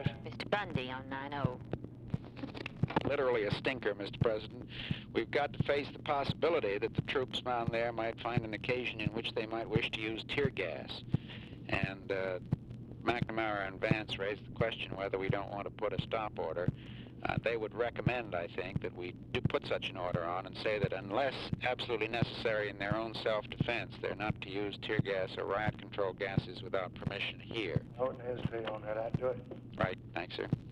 question. Mr. Bundy on 9-0. Literally a stinker, Mr. President. We've got to face the possibility that the troops down there might find an occasion in which they might wish to use tear gas. And McNamara and Vance raised the question whether we don't want to put a stop order. They would recommend, I think, that we do put such an order on and say that unless absolutely necessary in their own self-defense, they're not to use tear gas or riot control gases without permission here. I wouldn't hesitate on that. I'd do it. Right. Thanks, sir.